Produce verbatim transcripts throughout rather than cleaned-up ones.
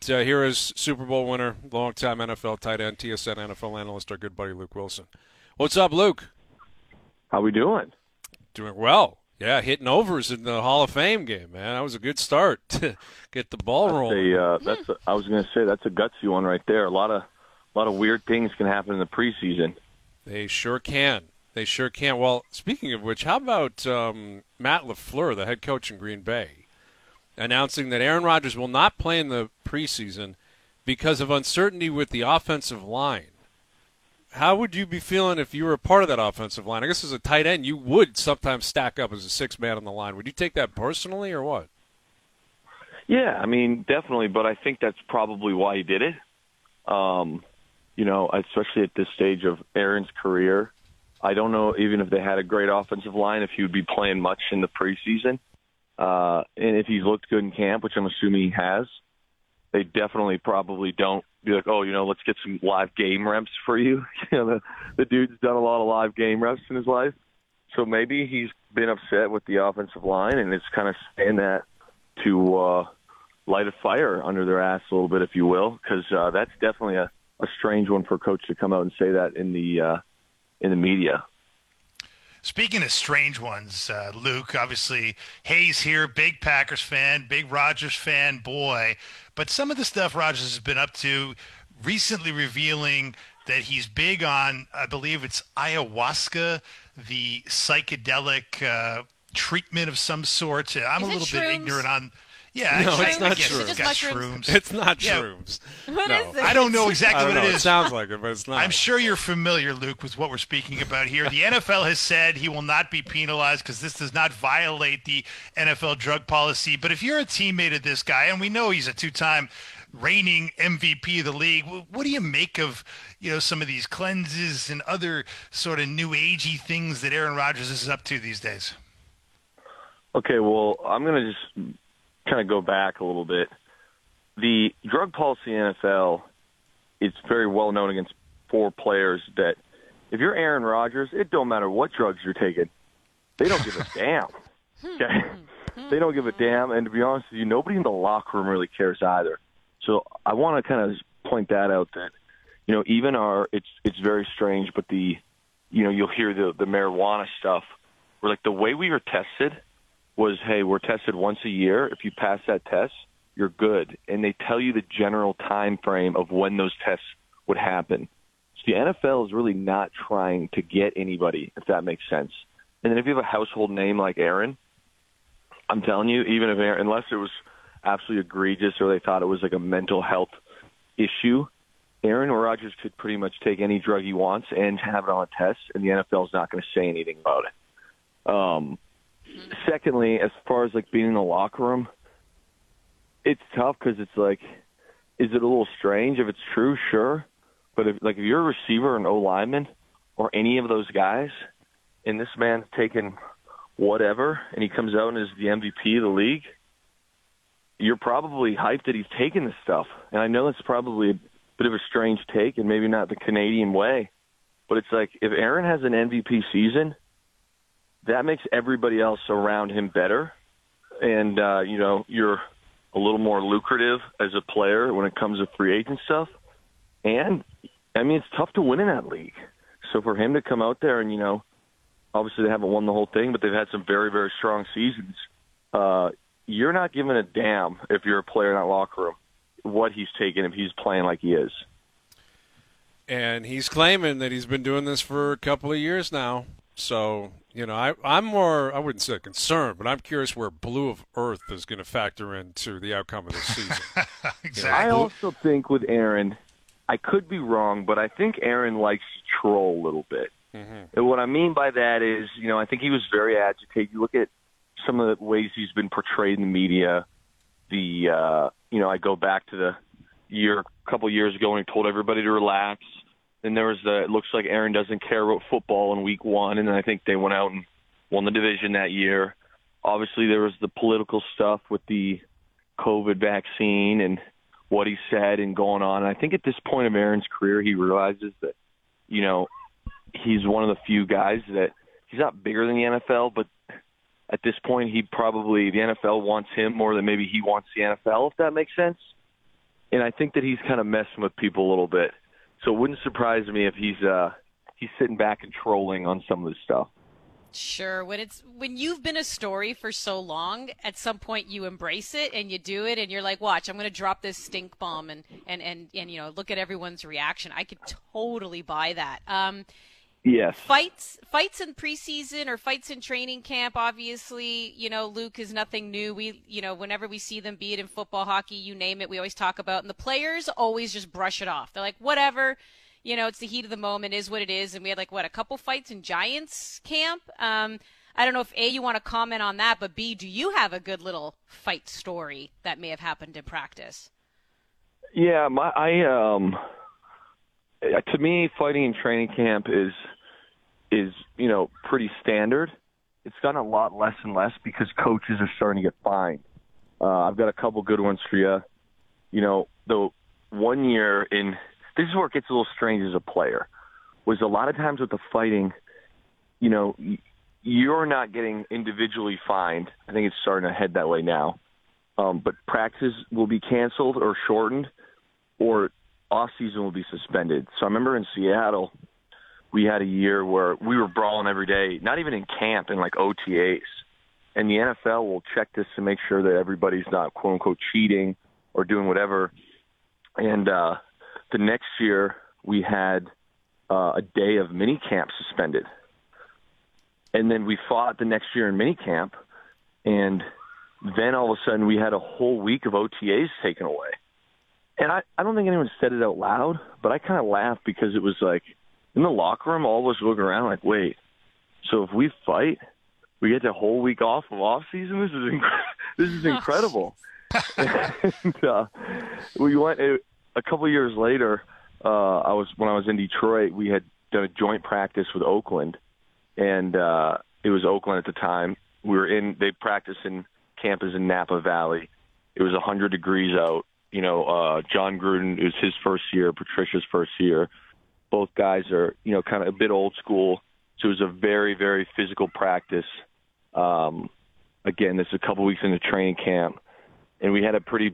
Uh, here is Super Bowl winner, longtime N F L tight end, T S N N F L analyst, our good buddy Luke Wilson. What's up, Luke? How we doing? Doing well. Yeah, hitting overs in the Hall of Fame game, man. That was a good start to get the ball That's rolling. a, uh, that's a, I was going to say that's a gutsy one right there. A lot of a lot of weird things can happen in the preseason. They sure can. They sure can. Well, speaking of which, how about um, Matt LaFleur, the head coach in Green Bay, announcing that Aaron Rodgers will not play in the preseason because of uncertainty with the offensive line. How would you be feeling if you were a part of that offensive line? I guess as a tight end, you would sometimes stack up as a sixth man on the line. Would you take that personally or what? Yeah, I mean, definitely, but I think that's probably why he did it. Um, you know, especially at this stage of Aaron's career. I don't know even if they had a great offensive line, if he would be playing much in the preseason. Uh, and if he's looked good in camp, which I'm assuming he has, they definitely probably don't be like, oh, you know, let's get some live game reps for you. You know, the, the dude's done a lot of live game reps in his life. So maybe he's been upset with the offensive line, and it's kind of saying that to uh, light a fire under their ass a little bit, if you will, because uh, that's definitely a, a strange one for a coach to come out and say that in the uh, in the media. Speaking of strange ones, uh, Luke, obviously Hayes here, big Packers fan, big Rodgers fan, boy. But some of the stuff Rodgers has been up to, recently revealing that he's big on, I believe it's ayahuasca, the psychedelic uh, treatment of some sort. I'm Is a it little shrooms? bit ignorant on. Yeah, No, I, it's not I guess shrooms. it's Is it got just mushrooms? shrooms. It's not Yeah. shrooms. What no. is it? I don't know exactly I don't what know. it It is. sounds like it, but it's not. I'm sure you're familiar, Luke, with what we're speaking about here. The N F L has said he will not be penalized because this does not violate the N F L drug policy. But if you're a teammate of this guy, and we know he's a two-time reigning M V P of the league, what do you make of, you know, some of these cleanses and other sort of new agey things that Aaron Rodgers is up to these days? Okay, well, I'm going to just kind of go back a little bit. The drug policy in the N F L, it's very well known against four players that if you're Aaron Rodgers, it don't matter what drugs you're taking. They don't give a damn. Okay? They don't give a damn, and to be honest with you, nobody in the locker room really cares either. So I want to kind of point that out that, you know, even our, it's it's very strange, but the, you know, you'll hear the, the marijuana stuff, where like the way we were tested was, hey, we're tested once a year. If you pass that test, you're good. And they tell you the general time frame of when those tests would happen. So the N F L is really not trying to get anybody, if that makes sense. And then if you have a household name like Aaron, I'm telling you, even if Aaron, unless it was absolutely egregious or they thought it was like a mental health issue, Aaron Rodgers could pretty much take any drug he wants and have it on a test, and the N F L is not going to say anything about it. Um, secondly, as far as like being in the locker room, it's tough because it's like, is it a little strange? If it's true, sure. But if like if you're a receiver or an O-lineman or any of those guys, and this man's taking whatever, and he comes out and is the M V P of the league, you're probably hyped that he's taking this stuff. And I know it's probably a bit of a strange take and maybe not the Canadian way, but it's like if Aaron has an M V P season, that makes everybody else around him better. And, uh, you know, you're a little more lucrative as a player when it comes to free agent stuff. And, I mean, it's tough to win in that league. So for him to come out there and, you know, obviously they haven't won the whole thing, but they've had some very, very strong seasons. Uh, you're not giving a damn if you're a player in that locker room what he's taking if he's playing like he is. And he's claiming that he's been doing this for a couple of years now. So, you know, I, I'm more, I wouldn't say concerned, but I'm curious where Blue of Earth is going to factor into the outcome of this season. Exactly. I also think with Aaron, I could be wrong, but I think Aaron likes to troll a little bit. Mm-hmm. And what I mean by that is, you know, I think he was very agitated. You look at some of the ways he's been portrayed in the media. The, uh, you know, I go back to the year, a couple years ago when he told everybody to relax. Then there was the, it looks like Aaron doesn't care about football in week one, and then I think they went out and won the division that year. Obviously, there was the political stuff with the COVID vaccine and what he said and going on. And I think at this point of Aaron's career, he realizes that, you know, he's one of the few guys that he's not bigger than the N F L, but at this point, he probably, the N F L wants him more than maybe he wants the N F L, if that makes sense. and I think that he's kind of messing with people a little bit. So it wouldn't surprise me if he's uh, he's sitting back and trolling on some of this stuff. Sure. When it's when you've been a story for so long, at some point you embrace it and you do it, and you're like, "Watch, I'm going to drop this stink bomb," and and and and you know, look at everyone's reaction. I could totally buy that. Um, yes. Fights, fights in preseason or fights in training camp. Obviously, you know, Luke, is nothing new. We, you know, whenever we see them, be it in football, hockey, you name it, we always talk about. And the players always just brush it off. They're like, "Whatever." You know, it's the heat of the moment, is what it is. And we had, like, what, a couple fights in Giants camp? Um, I don't know if, A, you want to comment on that, but, B, do you have a good little fight story that may have happened in practice? Yeah, my I um to me, fighting in training camp is is, you know, pretty standard. It's gotten a lot less and less because coaches are starting to get fined. Uh, I've got a couple good ones for you. You know, the one year in – this is where it gets a little strange as a player, was a lot of times with the fighting, you know, you're not getting individually fined. I think it's starting to head that way now. Um, but practice will be canceled or shortened, or off-season will be suspended. So I remember in Seattle, we had a year where we were brawling every day, not even in camp, in like O T As. And the N F L will check this to make sure that everybody's not, quote-unquote, cheating or doing whatever. And uh, the next year, we had uh, a day of minicamp suspended. And then we fought the next year in minicamp, and then all of a sudden we had a whole week of O T As taken away. And I, I don't think anyone said it out loud, but I kind of laughed because it was like, in the locker room, all of us looking around like, wait, so if we fight, we get the whole week off of off season? This is inc- this is incredible. and, uh, we went a couple of years later. Uh, I was when I was in Detroit. We had done a joint practice with Oakland, and uh, it was Oakland at the time. We were in. They practiced in campus in Napa Valley. It was one hundred degrees out. You know, uh, John Gruden, it was his first year. Patricia's first year. Both guys are, you know, kind of a bit old school. So it was a very, very physical practice. Um, again, this is a couple weeks into training camp, and we had a pretty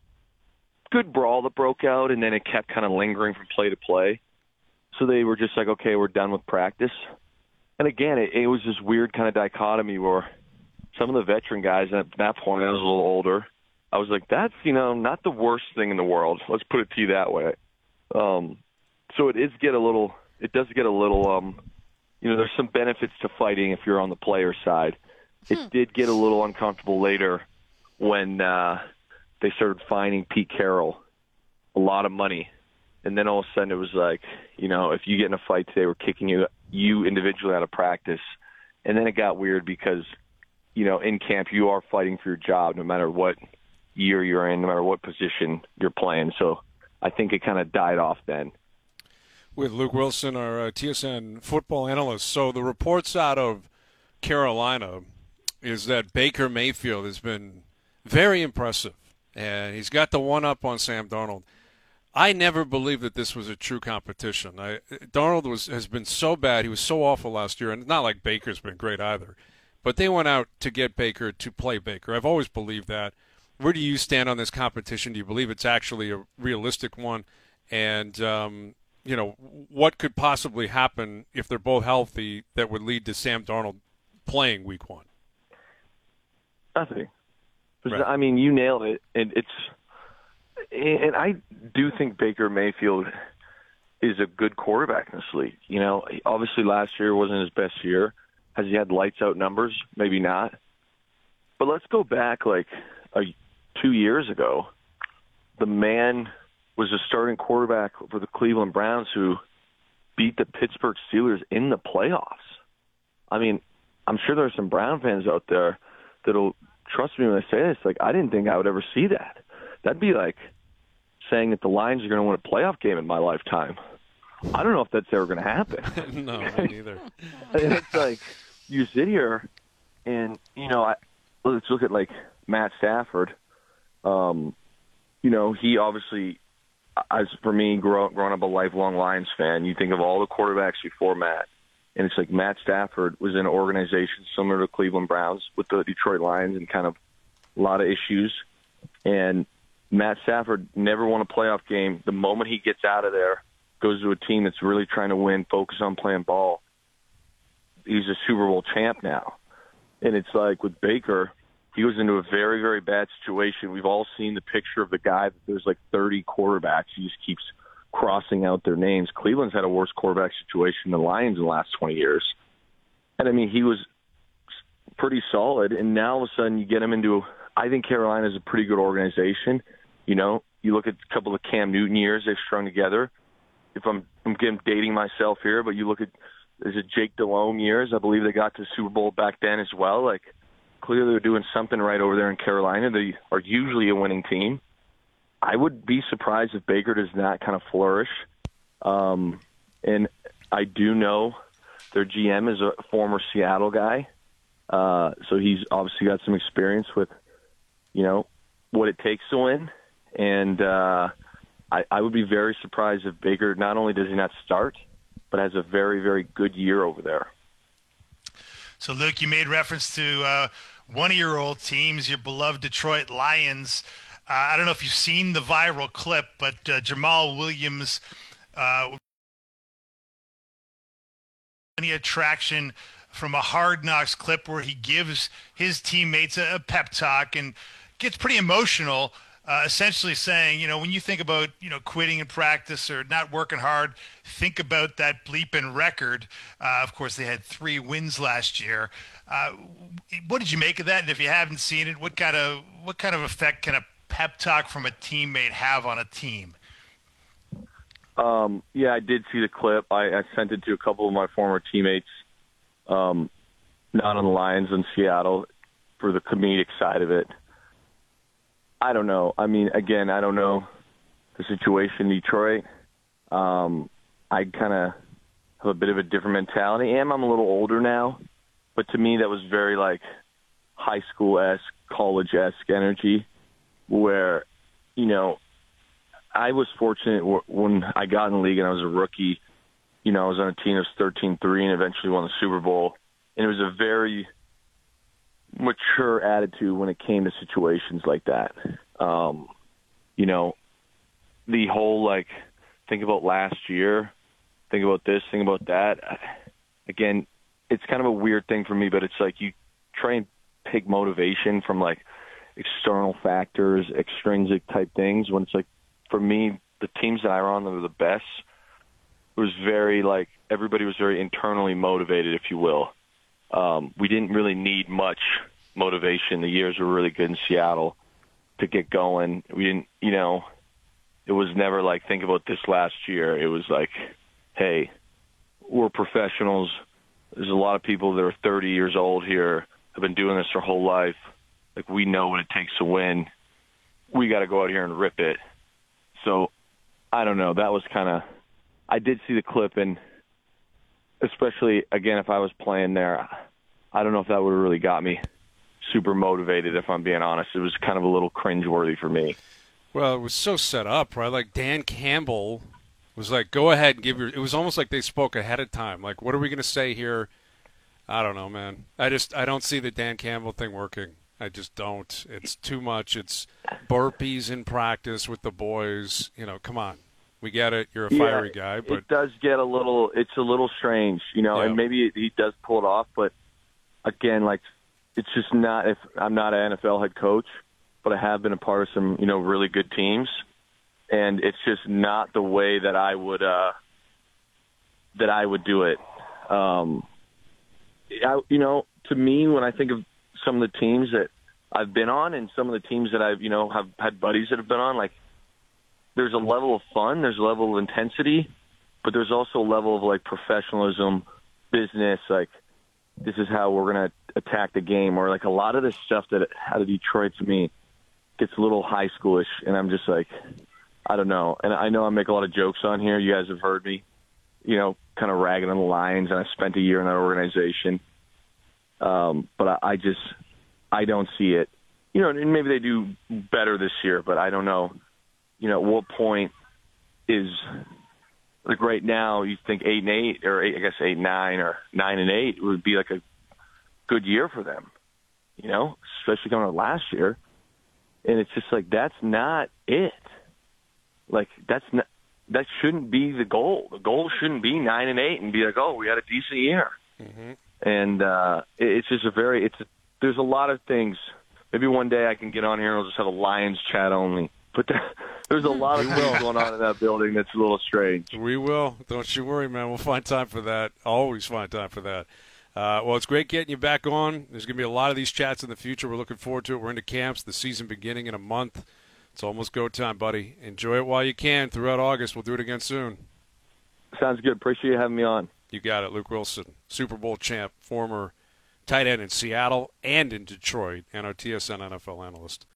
good brawl that broke out, and then it kept kind of lingering from play to play. So they were just like, okay, we're done with practice. And again, it, it was this weird kind of dichotomy where some of the veteran guys, at that point I was a little older, I was like, that's, you know, not the worst thing in the world. Let's put it to you that way. Um, so it is get a little, it does get a little, um, you know, there's some benefits to fighting if you're on the player side. It hmm. did get a little uncomfortable later when uh, they started fining Pete Carroll a lot of money. And then all of a sudden it was like, you know, if you get in a fight today, we're kicking you, you individually out of practice. And then it got weird because, you know, in camp you are fighting for your job no matter what year you're in, no matter what position you're playing. So I think it kind of died off then. With Luke Wilson, our uh, T S N football analyst. So the reports out of Carolina is that Baker Mayfield has been very impressive, and he's got the one-up on Sam Darnold. I never believed that this was a true competition. I, Darnold was has been so bad. He was so awful last year, and it's not like Baker's been great either. But they went out to get Baker to play Baker. I've always believed that. Where do you stand on this competition? Do you believe it's actually a realistic one? And um, you know, what could possibly happen if they're both healthy that would lead to Sam Darnold playing week one? Nothing. Right. I mean, you nailed it. And it's, and I do think Baker Mayfield is a good quarterback in this league. You know, obviously last year wasn't his best year. Has he had lights out numbers? Maybe not. But let's go back like a, two years ago. The man was a starting quarterback for the Cleveland Browns who beat the Pittsburgh Steelers in the playoffs. I mean, I'm sure there are some Brown fans out there that'll trust me when I say this. Like, I didn't think I would ever see that. That'd be like saying that the Lions are going to win a playoff game in my lifetime. I don't know if that's ever going to happen. No, me neither. And it's like, you sit here and, you know, I, let's look at, like, Matt Stafford. Um, you know, he obviously, as for me, grow, growing up a lifelong Lions fan, you think of all the quarterbacks before Matt. And it's like Matt Stafford was in an organization similar to Cleveland Browns with the Detroit Lions and kind of a lot of issues. And Matt Stafford never won a playoff game. The moment he gets out of there, goes to a team that's really trying to win, focus on playing ball, he's a Super Bowl champ now. And it's like with Baker, he was into a very, very bad situation. We've all seen the picture of the guy that there's like thirty quarterbacks. He just keeps crossing out their names. Cleveland's had a worse quarterback situation than the Lions in the last twenty years. And, I mean, he was pretty solid, and now all of a sudden you get him into – I think Carolina's a pretty good organization. You know, you look at a couple of Cam Newton years they've strung together. If I'm, I'm getting, dating myself here, but you look at – there's a Jake Delhomme years. I believe they got to the Super Bowl back then as well. Like, clearly they're doing something right over there in Carolina. They are usually a winning team. I would be surprised if Baker does not kind of flourish. Um, and I do know their G M is a former Seattle guy. Uh, so he's obviously got some experience with, you know, what it takes to win. And uh, I, I would be very surprised if Baker, not only does he not start, but has a very, very good year over there. So, Luke, you made reference to uh, one of your old teams, your beloved Detroit Lions. Uh, I don't know if you've seen the viral clip, but uh, Jamal Williams, uh, any attraction from a Hard Knocks clip where he gives his teammates a, a pep talk and gets pretty emotional, uh, essentially saying, you know, when you think about, you know, quitting in practice or not working hard, think about that bleeping record. Uh, of course, they had three wins last year. Uh, what did you make of that? And if you haven't seen it, what kind of what kind of effect can a pep talk from a teammate have on a team? Um, yeah, I did see the clip. I, I sent it to a couple of my former teammates, um, not on the Lions in Seattle, for the comedic side of it. I don't know. I mean, again, I don't know the situation in Detroit. Um, I kind of have a bit of a different mentality. And I'm a little older now, but to me that was very like high school-esque, college-esque energy where, you know, I was fortunate when I got in the league and I was a rookie. You know, I was on a team that was thirteen three and eventually won the Super Bowl. And it was a very mature attitude when it came to situations like that. Um, you know, the whole, like, think about last year, think about this, think about that. Again, it's kind of a weird thing for me, but it's like you try and take motivation from, like, external factors, extrinsic type things, when it's like, for me, the teams that I were on that were the best, it was very, like, everybody was very internally motivated, if you will. Um, we didn't really need much motivation. The years were really good in Seattle to get going. We didn't, you know, it was never like, think about this last year. It was like, hey, we're professionals. There's a lot of people that are thirty years old here, have been doing this their whole life. Like, we know what it takes to win. We got to go out here and rip it. So, I don't know. That was kind of – I did see the clip, and especially, again, if I was playing there, I don't know if that would have really got me super motivated, if I'm being honest. It was kind of a little cringeworthy for me. Well, it was so set up, right? Like, Dan Campbell was like, go ahead and give your – it was almost like they spoke ahead of time. Like, what are we going to say here? I don't know, man. I just – I don't see the Dan Campbell thing working. I just don't. It's too much. It's burpees in practice with the boys. You know, come on. We get it. You're a fiery yeah, guy. But it does get a little – it's a little strange, you know, yeah. and maybe he does pull it off. But, again, like, it's just not – if I'm not an N F L head coach, but I have been a part of some, you know, really good teams. And it's just not the way that I would uh, that I would do it. Um, I, you know, to me, when I think of some of the teams that I've been on and some of the teams that I've, you know, have had buddies that have been on, like, there's a level of fun, there's a level of intensity, but there's also a level of, like, professionalism, business, like, this is how we're going to attack the game. Or, like, a lot of this stuff that out of Detroit to me gets a little high schoolish, and I'm just like, I don't know. And I know I make a lot of jokes on here. You guys have heard me, you know, kind of ragging on the Lions, and I spent a year in that organization. Um, but I, I just, I don't see it. You know, and maybe they do better this year, but I don't know. You know, at what point is, like right now, you think eight and eight, or eight, I guess eight and nine, or nine and eight would be like a good year for them. You know, especially coming out last year. And it's just like, that's not it. Like, that's not, that shouldn't be the goal. The goal shouldn't be nine and eight and be like, oh, we had a decent year. Mm-hmm. And uh, it's just a very, it's a, there's a lot of things. Maybe one day I can get on here and we'll just have a Lions chat only. But there, there's a lot of things going on in that building that's a little strange. We will. Don't you worry, man. We'll find time for that. Always find time for that. Uh, well, it's great getting you back on. There's going to be a lot of these chats in the future. We're looking forward to it. We're into camps, the season beginning in a month. It's almost go time, buddy. Enjoy it while you can throughout August. We'll do it again soon. Sounds good. Appreciate you having me on. You got it. Luke Wilson, Super Bowl champ, former tight end in Seattle and in Detroit, and our T S N N F L analyst.